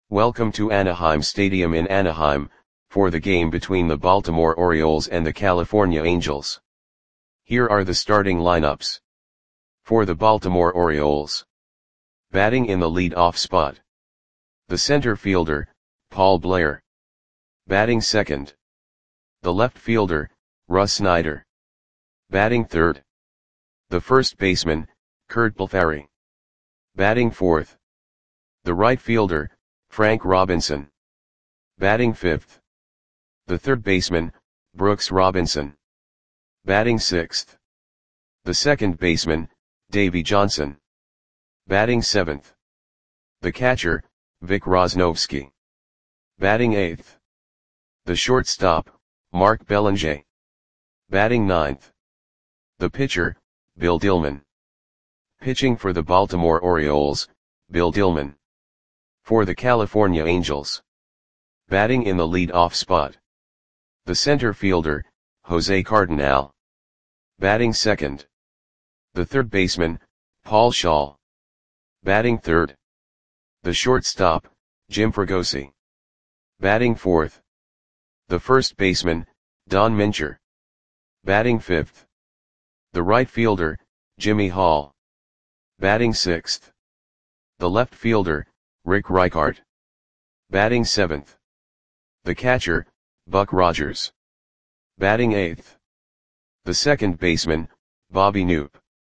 Welcome to Anaheim Stadium in Anaheim, for the game between the Baltimore Orioles and the California Angels. Here are the starting lineups. For the Baltimore Orioles. Batting in the lead-off spot. The center fielder, Paul Blair. Batting second. The left fielder, Russ Snyder. Batting third. The first baseman, Curt Blefary. Batting fourth. The right fielder, Frank Robinson. Batting fifth. The third baseman, Brooks Robinson. Batting sixth. The second baseman, Davey Johnson. Batting seventh. The catcher, Vic Rosnovsky. Batting eighth. The shortstop, Mark Belanger. Batting ninth. The pitcher, Bill Dillman. Pitching for the Baltimore Orioles, Bill Dillman. For the California Angels. Batting in the lead-off spot. The center fielder, Jose Cardenal. Batting second. The third baseman, Paul Schaal. Batting third. The shortstop, Jim Fregosi. Batting fourth. The first baseman, Don Mincher. Batting fifth. The right fielder, Jimmy Hall. Batting sixth. The left fielder, Rick Reichart. Batting seventh. The catcher, Buck Rogers. Batting eighth. The second baseman, Bobby Knoop.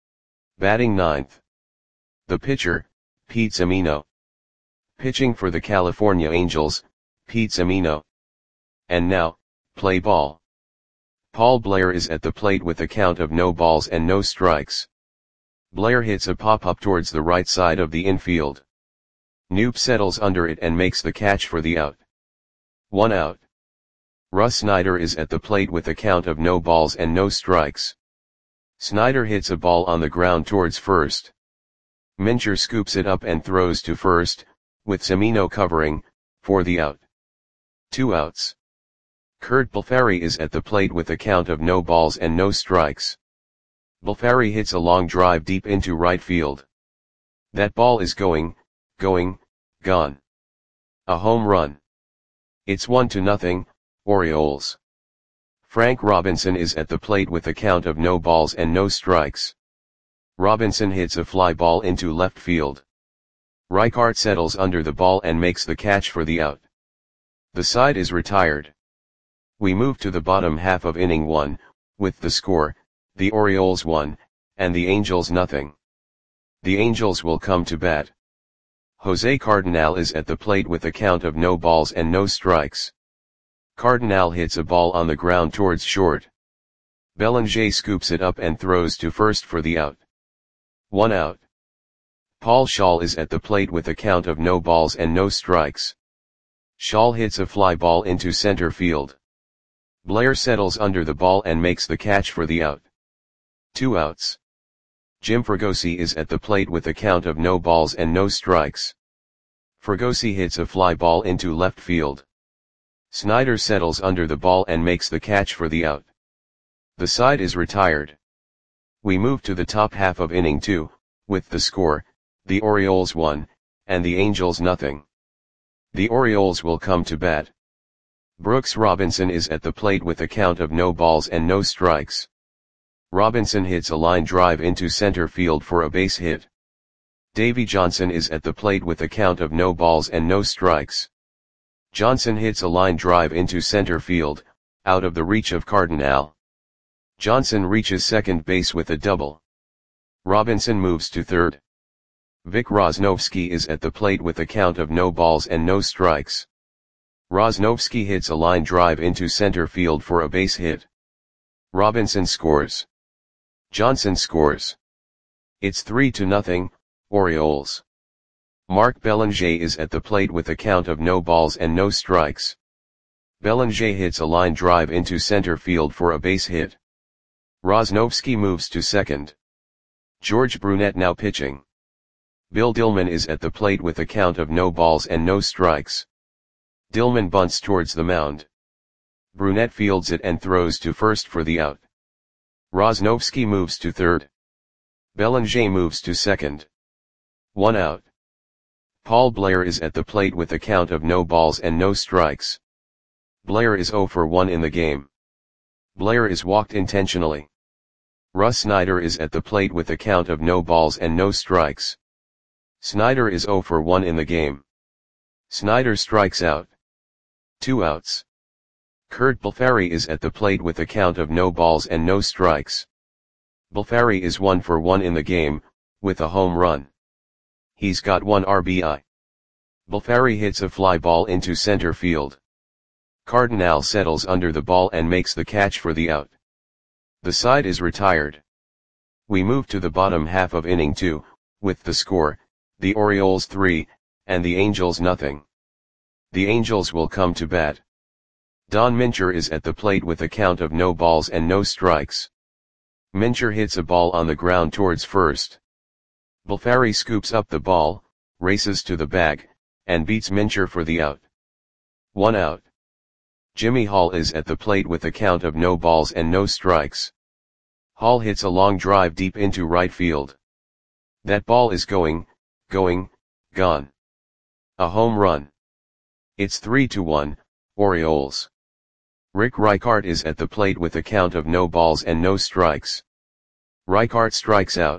Batting ninth. The pitcher, Pete Semino. Pitching for the California Angels, Pete Semino. And now, play ball. Paul Blair is at the plate with a count of no balls and no strikes. Blair hits a pop-up towards the right side of the infield. Knoop settles under it and makes the catch for the out. 1 out. Russ Snyder is at the plate with a count of no balls and no strikes. Snyder hits a ball on the ground towards first. Mincher scoops it up and throws to first, with Semino covering, for the out. 2 outs. Curt Blefary is at the plate with a count of no balls and no strikes. Blefary hits a long drive deep into right field. That ball is gone. A home run. It's 1-0, Orioles. Frank Robinson is at the plate with a count of no balls and no strikes. Robinson hits a fly ball into left field. Reichart settles under the ball and makes the catch for the out. The side is retired. We move to the bottom half of inning 1, with the score, the Orioles 1, and the Angels 0. The Angels will come to bat. Jose Cardenal is at the plate with a count of no balls and no strikes. Cardenal hits a ball on the ground towards short. Belanger scoops it up and throws to first for the out. 1 out. Paul Schaal is at the plate with a count of no balls and no strikes. Schaal hits a fly ball into center field. Blair settles under the ball and makes the catch for the out. 2 outs. Jim Fregosi is at the plate with a count of no balls and no strikes. Fregosi hits a fly ball into left field. Snyder settles under the ball and makes the catch for the out. The side is retired. We move to the top half of inning 2, with the score, the Orioles 1, and the Angels 0. The Orioles will come to bat. Brooks Robinson is at the plate with a count of no balls and no strikes. Robinson hits a line drive into center field for a base hit. Davey Johnson is at the plate with a count of no balls and no strikes. Johnson hits a line drive into center field, out of the reach of Cardenal. Johnson reaches second base with a double. Robinson moves to third. Vic Rosnovsky is at the plate with a count of no balls and no strikes. Rosnovsky hits a line drive into center field for a base hit. Robinson scores. Johnson scores. It's 3-0, Orioles. Mark Belanger is at the plate with a count of no balls and no strikes. Belanger hits a line drive into center field for a base hit. Rosnovsky moves to second. George Brunette now pitching. Bill Dillman is at the plate with a count of no balls and no strikes. Dillman bunts towards the mound. Brunette fields it and throws to first for the out. Rosnovsky moves to third. Belanger moves to second. 1 out. Paul Blair is at the plate with a count of no balls and no strikes. Blair is 0 for 1 in the game. Blair is walked intentionally. Russ Snyder is at the plate with a count of no balls and no strikes. Snyder is 0 for 1 in the game. Snyder strikes out. 2 outs. Kurt Balfari is at the plate with a count of no balls and no strikes. Balfari is 1 for 1 in the game, with a home run. He's got 1 RBI. Balfari hits a fly ball into center field. Cardinal settles under the ball and makes the catch for the out. The side is retired. We move to the bottom half of inning 2, with the score, the Orioles 3, and the Angels nothing. The Angels will come to bat. Don Mincher is at the plate with a count of no balls and no strikes. Mincher hits a ball on the ground towards first. Balfari scoops up the ball, races to the bag, and beats Mincher for the out. 1 out. Jimmy Hall is at the plate with a count of no balls and no strikes. Hall hits a long drive deep into right field. That ball is gone. A home run. It's 3-1, Orioles. Rick Reichart is at the plate with a count of no balls and no strikes. Reichart strikes out.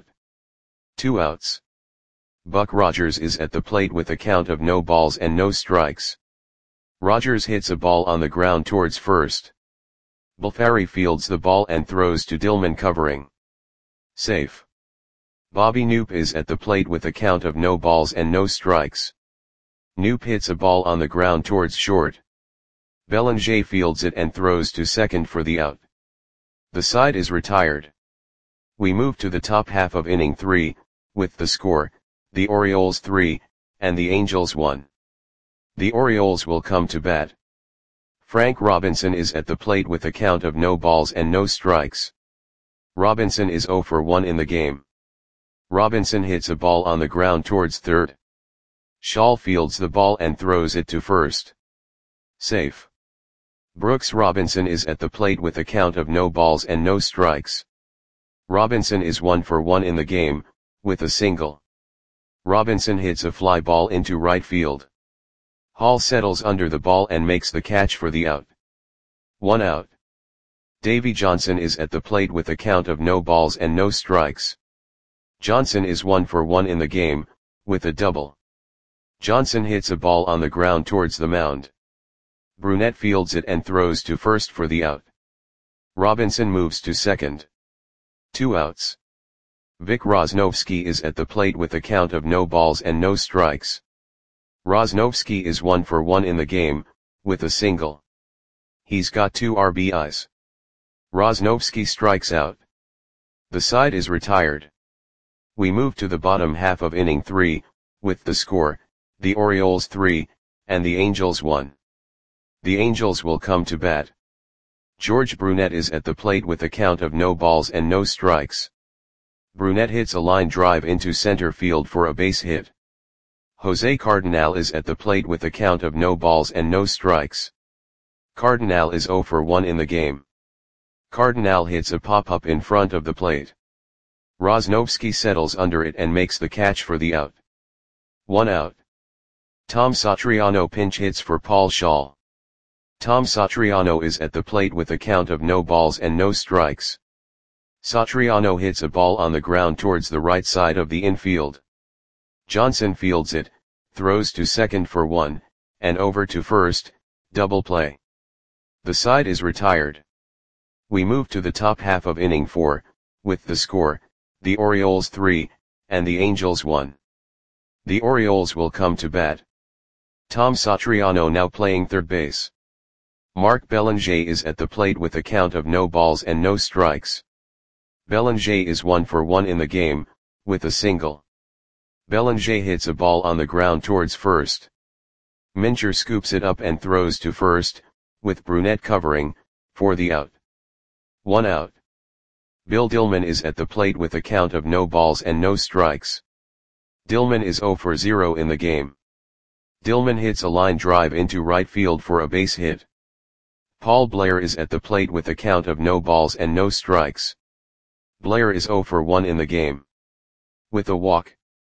2 outs. Buck Rogers is at the plate with a count of no balls and no strikes. Rogers hits a ball on the ground towards first. Balfari fields the ball and throws to Dillman covering. Safe. Bobby Knoop is at the plate with a count of no balls and no strikes. Knoop hits a ball on the ground towards short. Bellinger fields it and throws to second for the out. The side is retired. We move to the top half of inning 3, with the score, the Orioles 3, and the Angels 1. The Orioles will come to bat. Frank Robinson is at the plate with a count of no balls and no strikes. Robinson is 0 for 1 in the game. Robinson hits a ball on the ground towards third. Schall fields the ball and throws it to first. Safe. Brooks Robinson is at the plate with a count of no balls and no strikes. Robinson is 1 for 1 in the game, with a single. Robinson hits a fly ball into right field. Hall settles under the ball and makes the catch for the out. 1 out. Davy Johnson is at the plate with a count of no balls and no strikes. Johnson is 1 for 1 in the game, with a double. Johnson hits a ball on the ground towards the mound. Brunette fields it and throws to first for the out. Robinson moves to second. 2 outs. Vic Rosnovsky is at the plate with a count of no balls and no strikes. Rosnovsky is 1 for 1 in the game, with a single. He's got 2 RBIs. Rosnovsky strikes out. The side is retired. We move to the bottom half of inning 3, with the score, the Orioles 3, and the Angels 1. The Angels will come to bat. George Brunette is at the plate with a count of no balls and no strikes. Brunette hits a line drive into center field for a base hit. Jose Cardinal is at the plate with a count of no balls and no strikes. Cardinal is 0 for 1 in the game. Cardinal hits a pop-up in front of the plate. Rosnovsky settles under it and makes the catch for the out. 1 out. Tom Satriano pinch hits for Paul Schall. Tom Satriano is at the plate with a count of no balls and no strikes. Satriano hits a ball on the ground towards the right side of the infield. Johnson fields it, throws to second for 1, and over to first, double play. The side is retired. We move to the top half of inning 4, with the score, the Orioles 3, and the Angels 1. The Orioles will come to bat. Tom Satriano now playing third base. Mark Bellinger is at the plate with a count of no balls and no strikes. Bellinger is 1 for 1 in the game, with a single. Bellinger hits a ball on the ground towards first. Mincher scoops it up and throws to first, with Brunette covering, for the out. 1 out. Bill Dillman is at the plate with a count of no balls and no strikes. Dillman is 0 for 0 in the game. Dillman hits a line drive into right field for a base hit. Paul Blair is at the plate with a count of no balls and no strikes. Blair is 0 for 1 in the game. With a walk.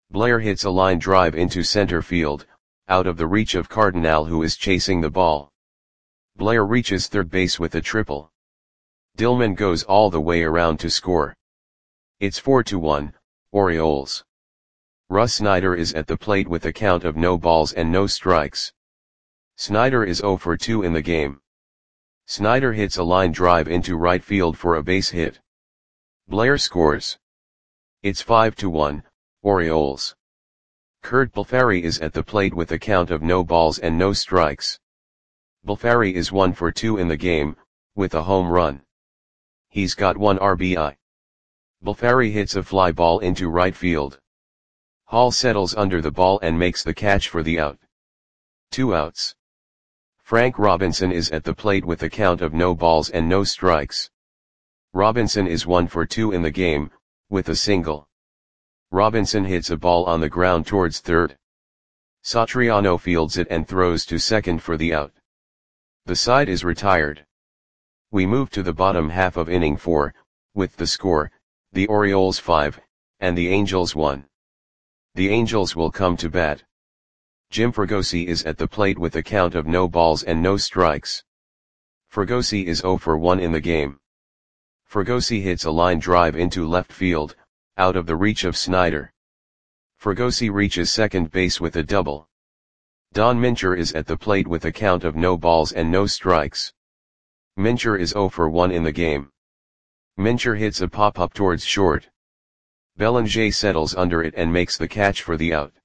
Blair hits a line drive into center field, out of the reach of Cardinal, who is chasing the ball. Blair reaches third base with a triple. Dillman goes all the way around to score. It's 4-1, Orioles. Russ Snyder is at the plate with a count of no balls and no strikes. Snyder is 0 for 2 in the game. Snyder hits a line drive into right field for a base hit. Blair scores. It's 5-1, Orioles. Curt Balfari is at the plate with a count of no balls and no strikes. Balfari is 1 for 2 in the game, with a home run. He's got 1 RBI. Balfari hits a fly ball into right field. Hall settles under the ball and makes the catch for the out. 2 outs. Frank Robinson is at the plate with a count of no balls and no strikes. Robinson is 1 for 2 in the game, with a single. Robinson hits a ball on the ground towards third. Satriano fields it and throws to second for the out. The side is retired. We move to the bottom half of inning 4, with the score, the Orioles 5, and the Angels 1. The Angels will come to bat. Jim Fregosi is at the plate with a count of no balls and no strikes. Fregosi is 0 for 1 in the game. Fregosi hits a line drive into left field, out of the reach of Snyder. Fregosi reaches second base with a double. Don Mincher is at the plate with a count of no balls and no strikes. Mincher is 0 for 1 in the game. Mincher hits a pop-up towards short. Bellinger settles under it and makes the catch for the out.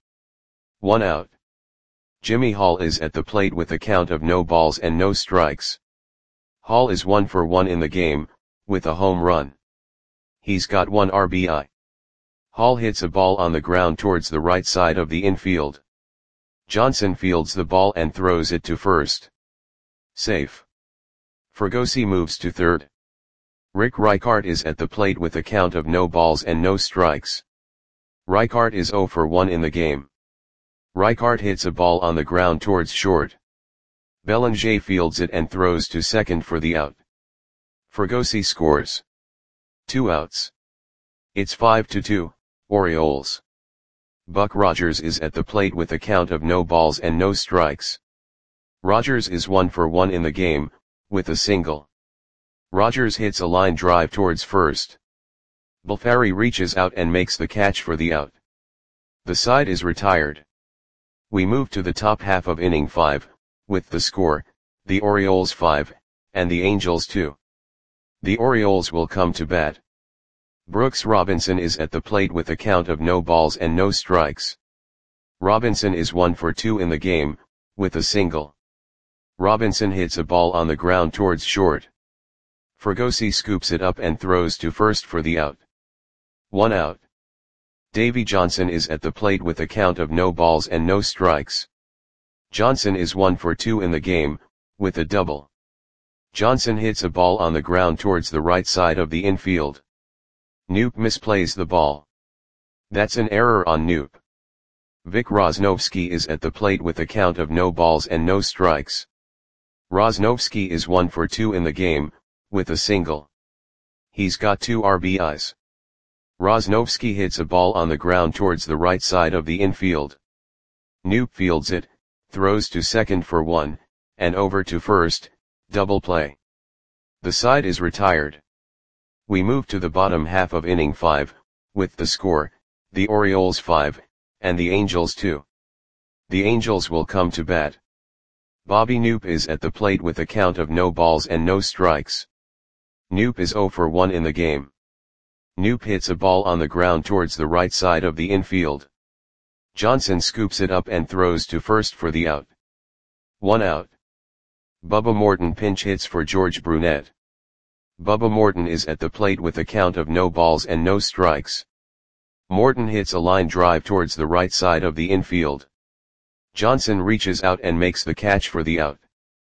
1 out. Jimmy Hall is at the plate with a count of no balls and no strikes. Hall is 1 for 1 in the game, with a home run. He's got 1 RBI. Hall hits a ball on the ground towards the right side of the infield. Johnson fields the ball and throws it to first. Safe. Fregosi moves to third. Rick Reichart is at the plate with a count of no balls and no strikes. Reichart is 0 for 1 in the game. Reichart hits a ball on the ground towards short. Bellinger fields it and throws to second for the out. Fregosi scores. 2 outs. It's 5-2, Orioles. Buck Rogers is at the plate with a count of no balls and no strikes. Rogers is 1 for 1 in the game, with a single. Rogers hits a line drive towards first. Balfari reaches out and makes the catch for the out. The side is retired. We move to the top half of inning 5, with the score, the Orioles 5, and the Angels 2. The Orioles will come to bat. Brooks Robinson is at the plate with a count of no balls and no strikes. Robinson is 1 for 2 in the game, with a single. Robinson hits a ball on the ground towards short. Fregosi scoops it up and throws to first for the out. 1 out. Davey Johnson is at the plate with a count of no balls and no strikes. Johnson is 1 for 2 in the game, with a double. Johnson hits a ball on the ground towards the right side of the infield. Knoop misplays the ball. That's an error on Knoop. Vic Rosnovsky is at the plate with a count of no balls and no strikes. Rosnovsky is 1 for 2 in the game, with a single. He's got 2 RBIs. Rosnovsky hits a ball on the ground towards the right side of the infield. Knoop fields it, throws to second for 1, and over to first, double play. The side is retired. We move to the bottom half of inning 5, with the score, the Orioles 5, and the Angels 2. The Angels will come to bat. Bobby Knoop is at the plate with a count of no balls and no strikes. Knoop is 0 for 1 in the game. Knoop hits a ball on the ground towards the right side of the infield. Johnson scoops it up and throws to first for the out. 1 out. Bubba Morton pinch hits for George Brunette. Bubba Morton is at the plate with a count of no balls and no strikes. Morton hits a line drive towards the right side of the infield. Johnson reaches out and makes the catch for the out.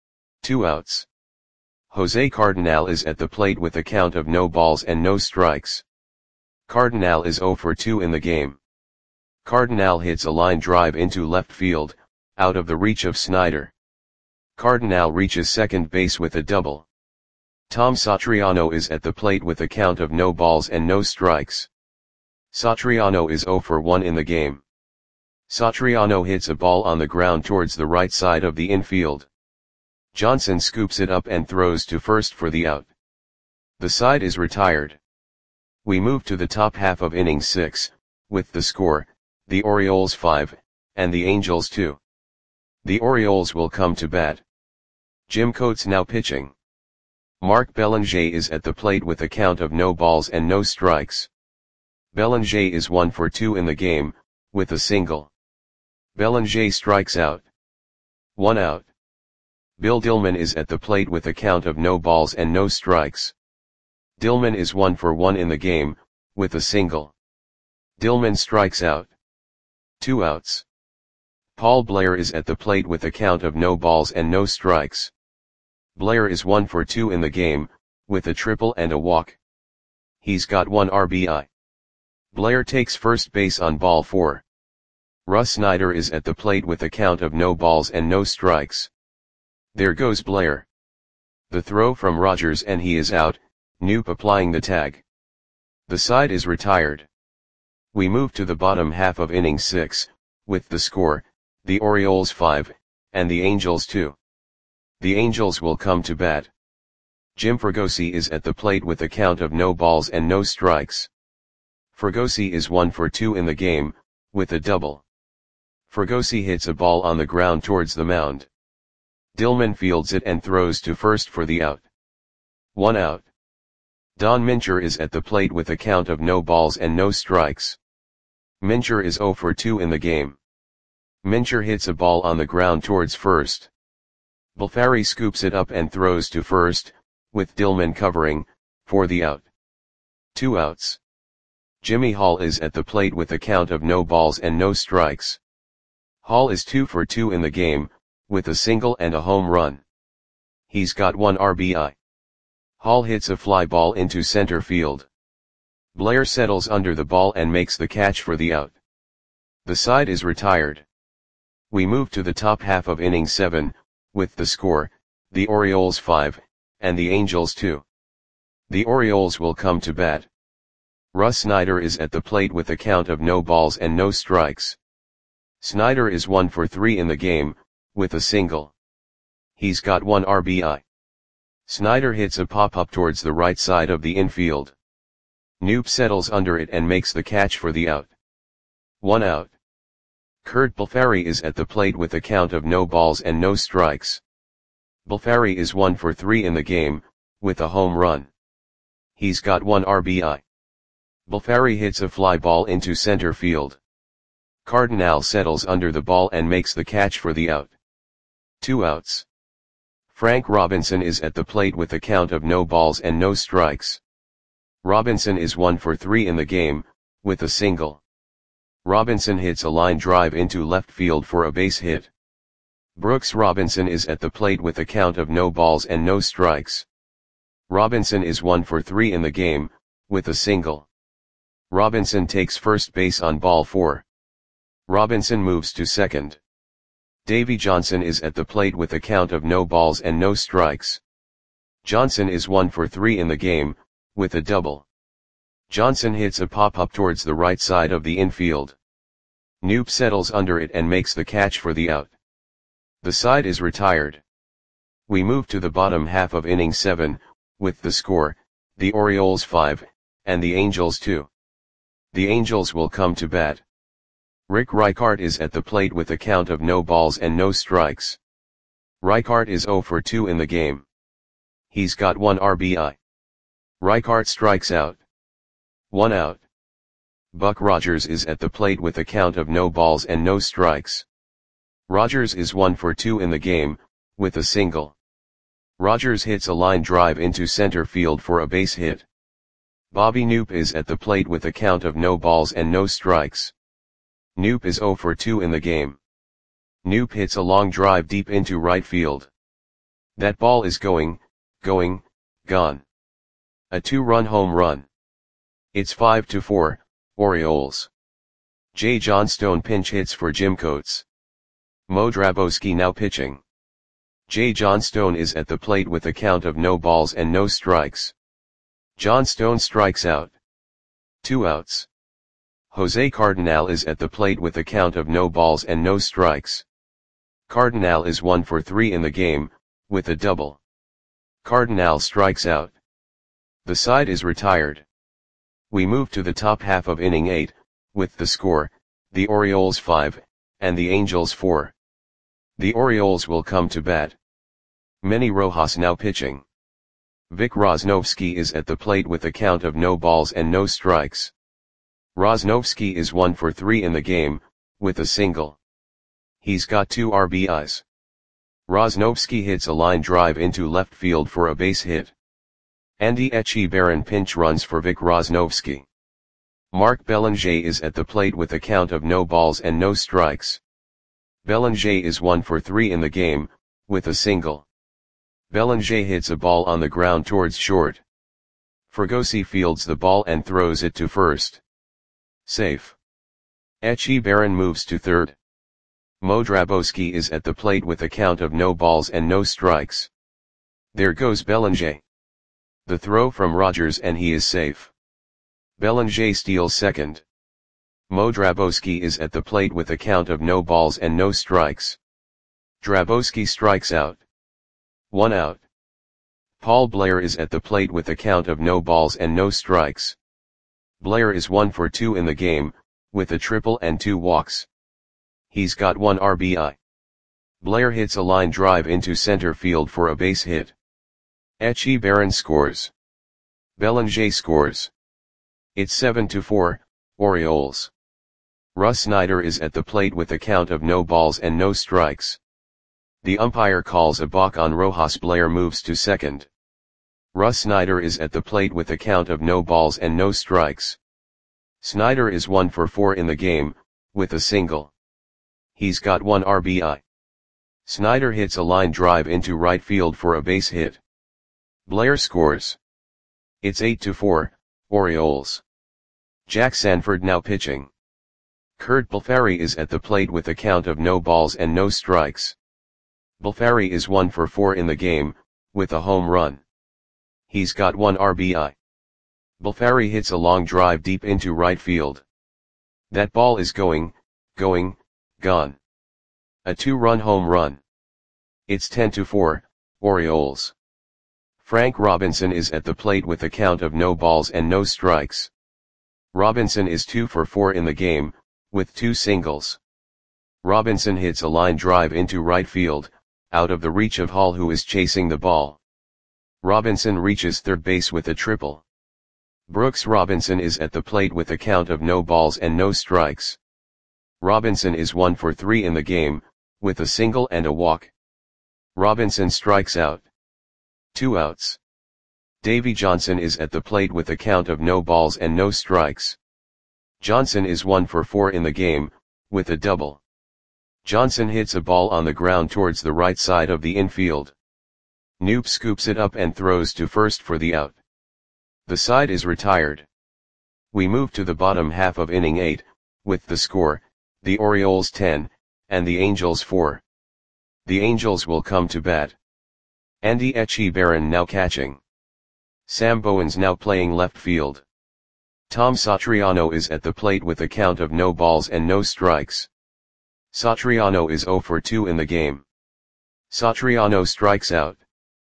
2 outs. Jose Cardinal is at the plate with a count of no balls and no strikes. Cardinal is 0 for 2 in the game. Cardinal hits a line drive into left field, out of the reach of Snyder. Cardinal reaches second base with a double. Tom Satriano is at the plate with a count of no balls and no strikes. Satriano is 0 for 1 in the game. Satriano hits a ball on the ground towards the right side of the infield. Johnson scoops it up and throws to first for the out. The side is retired. We move to the top half of inning 6, with the score, the Orioles 5, and the Angels 2. The Orioles will come to bat. Jim Coates now pitching. Mark Belanger is at the plate with a count of no balls and no strikes. Belanger is 1 for 2 in the game, with a single. Belanger strikes out. 1 out. Bill Dillman is at the plate with a count of no balls and no strikes. Dillman is 1 for 1 in the game, with a single. Dillman strikes out. 2 outs. Paul Blair is at the plate with a count of no balls and no strikes. Blair is 1 for 2 in the game, with a triple and a walk. He's got 1 RBI. Blair takes first base on ball 4. Russ Snyder is at the plate with a count of no balls and no strikes. There goes Blair. The throw from Rogers and he is out, Knoop applying the tag. The side is retired. We move to the bottom half of inning 6, with the score, the Orioles 5, and the Angels 2. The Angels will come to bat. Jim Fregosi is at the plate with a count of no balls and no strikes. Fregosi is 1 for 2 in the game, with a double. Fregosi hits a ball on the ground towards the mound. Dillman fields it and throws to first for the out. 1 out. Don Mincher is at the plate with a count of no balls and no strikes. Mincher is 0 for 2 in the game. Mincher hits a ball on the ground towards first. Balfari scoops it up and throws to first, with Dillman covering, for the out. 2 outs. Jimmy Hall is at the plate with a count of no balls and no strikes. Hall is 2 for 2 in the game, with a single and a home run. He's got 1 RBI. Hall hits a fly ball into center field. Blair settles under the ball and makes the catch for the out. The side is retired. We move to the top half of inning 7, with the score, the Orioles 5, and the Angels 2. The Orioles will come to bat. Russ Snyder is at the plate with a count of no balls and no strikes. Snyder is 1 for 3 in the game, with a single. He's got 1 RBI. Snyder hits a pop-up towards the right side of the infield. Knoop settles under it and makes the catch for the out. 1 out. Kurt Balfari is at the plate with a count of no balls and no strikes. Balfari is 1 for 3 in the game, with a home run. He's got 1 RBI. Balfari hits a fly ball into center field. Cardinal settles under the ball and makes the catch for the out. 2 outs. Frank Robinson is at the plate with a count of no balls and no strikes. Robinson is 1 for 3 in the game, with a single. Robinson hits a line drive into left field for a base hit. Brooks Robinson is at the plate with a count of no balls and no strikes. Robinson is 1 for 3 in the game, with a single. Robinson takes first base on ball 4. Robinson moves to second. Davy Johnson is at the plate with a count of no balls and no strikes. Johnson is 1 for 3 in the game, with a double. Johnson hits a pop-up towards the right side of the infield. Knoop settles under it and makes the catch for the out. The side is retired. We move to the bottom half of inning 7, with the score, the Orioles 5, and the Angels 2. The Angels will come to bat. Rick Reichart is at the plate with a count of no balls and no strikes. Reichart is 0 for 2 in the game. He's got 1 RBI. Reichart strikes out. 1 out. Buck Rogers is at the plate with a count of no balls and no strikes. Rogers is 1 for 2 in the game, with a single. Rogers hits a line drive into center field for a base hit. Bobby Knoop is at the plate with a count of no balls and no strikes. Knoop is 0 for 2 in the game. Knoop hits a long drive deep into right field. That ball is gone. A 2-run home run. It's 5-4, Orioles. Jay Johnstone pinch hits for Jim Coates. Mo Drabowski now pitching. Jay Johnstone is at the plate with a count of no balls and no strikes. Johnstone strikes out. 2 outs. Jose Cardinal is at the plate with a count of no balls and no strikes. Cardinal is 1 for 3 in the game, with a double. Cardinal strikes out. The side is retired. We move to the top half of inning 8, with the score, the Orioles 5, and the Angels 4. The Orioles will come to bat. Manny Rojas now pitching. Vic Rosnovsky is at the plate with a count of no balls and no strikes. Rosnovsky is 1 for 3 in the game, with a single. He's got 2 RBIs. Rosnovsky hits a line drive into left field for a base hit. Andy Etchebarren pinch runs for Vic Rosnovsky. Mark Belanger is at the plate with a count of no balls and no strikes. Belanger is 1 for 3 in the game, with a single. Belanger hits a ball on the ground towards short. Fregosi fields the ball and throws it to first. Safe. Etchebarren moves to third. Mo Drabowski is at the plate with a count of no balls and no strikes. There goes Belanger. The throw from Rogers and he is safe. Belanger steals second. Mo Drabowski is at the plate with a count of no balls and no strikes. Drabowski strikes out. 1 out. Paul Blair is at the plate with a count of no balls and no strikes. Blair is 1 for 2 in the game, with a triple and 2 walks. He's got 1 RBI. Blair hits a line drive into center field for a base hit. Etchebarren scores. Belanger scores. It's 7-4, Orioles. Russ Snyder is at the plate with a count of no balls and no strikes. The umpire calls a balk on Rojas. Blair moves to second. Russ Snyder is at the plate with a count of no balls and no strikes. Snyder is 1 for 4 in the game, with a single. He's got 1 RBI. Snyder hits a line drive into right field for a base hit. Blair scores. It's 8-4, Orioles. Jack Sanford now pitching. Kurt Balfari is at the plate with a count of no balls and no strikes. Balfari is 1 for 4 in the game, with a home run. He's got 1 RBI. Balfari hits a long drive deep into right field. That ball is gone. A 2-run home run. It's 10-4, Orioles. Frank Robinson is at the plate with a count of no balls and no strikes. Robinson is 2 for 4 in the game, with 2 singles. Robinson hits a line drive into right field, out of the reach of Hall, who is chasing the ball. Robinson reaches third base with a triple. Brooks Robinson is at the plate with a count of no balls and no strikes. Robinson is 1 for 3 in the game, with a single and a walk. Robinson strikes out. 2 outs. Davey Johnson is at the plate with a count of no balls and no strikes. Johnson is 1 for 4 in the game, with a double. Johnson hits a ball on the ground towards the right side of the infield. Knoop scoops it up and throws to first for the out. The side is retired. We move to the bottom half of inning 8, with the score, the Orioles 10, and the Angels 4. The Angels will come to bat. Andy Etchebarren now catching. Sam Bowens now playing left field. Tom Satriano is at the plate with a count of no balls and no strikes. Satriano is 0 for 2 in the game. Satriano strikes out.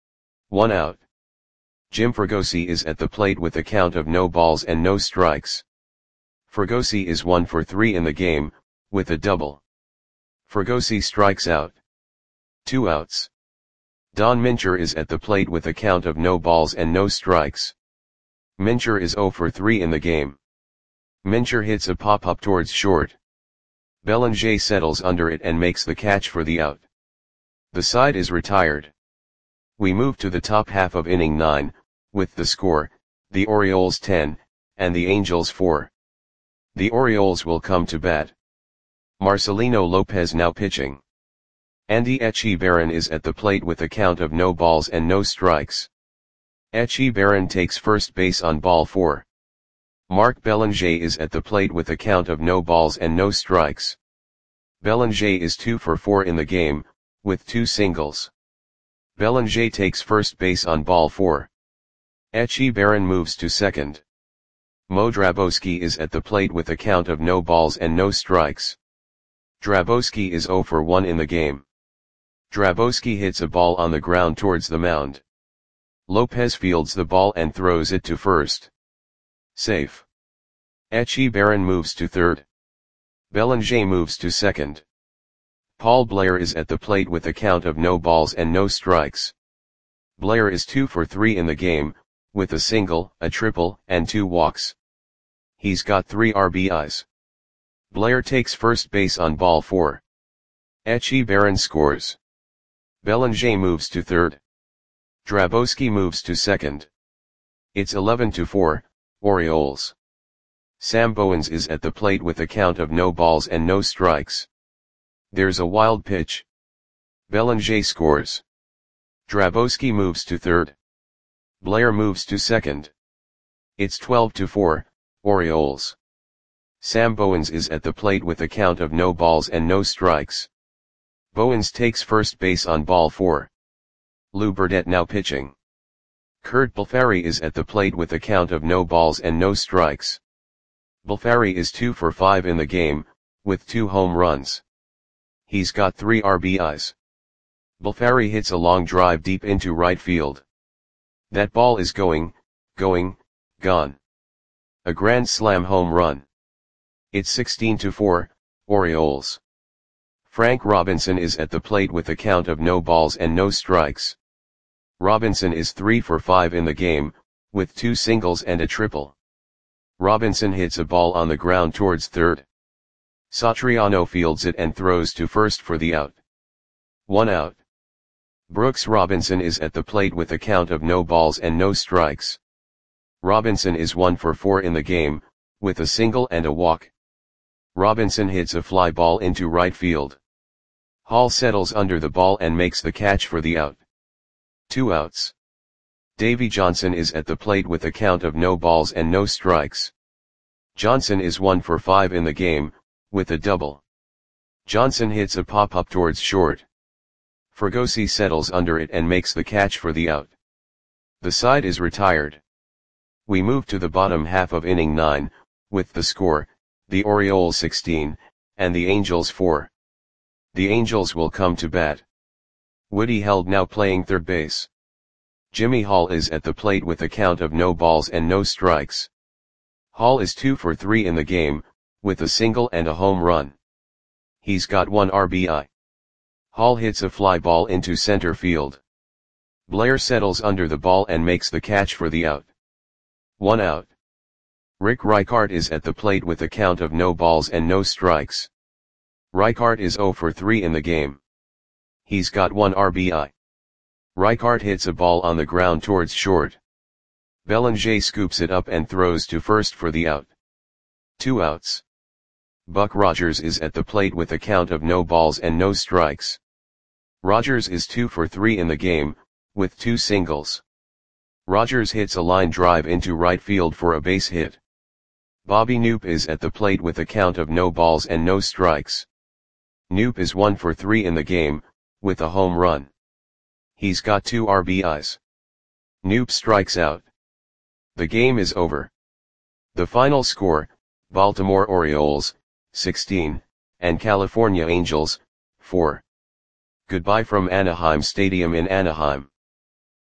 1 out. Jim Fregosi is at the plate with a count of no balls and no strikes. Fregosi is 1 for 3 in the game, with a double. Fregosi strikes out. 2 outs. Don Mincher is at the plate with a count of no balls and no strikes. Mincher is 0 for 3 in the game. Mincher hits a pop-up towards short. Belanger settles under it and makes the catch for the out. The side is retired. We move to the top half of inning 9, with the score, the Orioles 10, and the Angels 4. The Orioles will come to bat. Marcelino Lopez now pitching. Andy Etchebarren is at the plate with a count of no balls and no strikes. Etchebarren takes first base on ball 4. Mark Belanger is at the plate with a count of no balls and no strikes. Belanger is 2 for 4 in the game, with 2 singles. Belanger takes first base on ball 4. Etchebarren moves to second. Mo Drabowski is at the plate with a count of no balls and no strikes. Drabowski is 0 for 1 in the game. Drabowski hits a ball on the ground towards the mound. Lopez fields the ball and throws it to first. Safe. Echebarren moves to third. Belanger moves to second. Paul Blair is at the plate with a count of no balls and no strikes. Blair is 2 for 3 in the game, with a single, a triple, and 2 walks. He's got 3 RBIs. Blair takes first base on ball 4. Echebarren scores. Belanger moves to third. Drabowski moves to second. It's 11-4, Orioles. Sam Bowens is at the plate with a count of no balls and no strikes. There's a wild pitch. Belanger scores. Drabowski moves to third. Blair moves to second. It's 12-4, Orioles. Sam Bowens is at the plate with a count of no balls and no strikes. Bowens takes first base on ball 4. Lou Burdett now pitching. Curt Balfari is at the plate with a count of no balls and no strikes. Balfari is 2 for 5 in the game, with 2 home runs. He's got 3 RBIs. Balfari hits a long drive deep into right field. That ball is gone. A grand slam home run. It's 16-4, Orioles. Frank Robinson is at the plate with a count of no balls and no strikes. Robinson is 3 for 5 in the game, with 2 singles and a triple. Robinson hits a ball on the ground towards third. Satriano fields it and throws to first for the out. 1 out. Brooks Robinson is at the plate with a count of no balls and no strikes. Robinson is 1 for 4 in the game, with a single and a walk. Robinson hits a fly ball into right field. Hall settles under the ball and makes the catch for the out. 2 outs. Davy Johnson is at the plate with a count of no balls and no strikes. Johnson is 1 for 5 in the game, with a double. Johnson hits a pop-up towards short. Fregosi settles under it and makes the catch for the out. The side is retired. We move to the bottom half of inning 9, with the score, the Orioles 16, and the Angels 4. The Angels will come to bat. Woody Held now playing third base. Jimmy Hall is at the plate with a count of no balls and no strikes. Hall is 2 for 3 in the game, with a single and a home run. He's got 1 RBI. Hall hits a fly ball into center field. Blair settles under the ball and makes the catch for the out. 1 out. Rick Reichart is at the plate with a count of no balls and no strikes. Reichart is 0 for 3 in the game. He's got 1 RBI. Reichart hits a ball on the ground towards short. Belanger scoops it up and throws to first for the out. 2 outs. Buck Rogers is at the plate with a count of no balls and no strikes. Rogers is 2 for 3 in the game, with 2 singles. Rogers hits a line drive into right field for a base hit. Bobby Knoop is at the plate with a count of no balls and no strikes. Knoop is 1 for 3 in the game, with a home run. He's got 2 RBIs. Knoop strikes out. The game is over. The final score, Baltimore Orioles, 16, and California Angels, 4. Goodbye from Anaheim Stadium in Anaheim.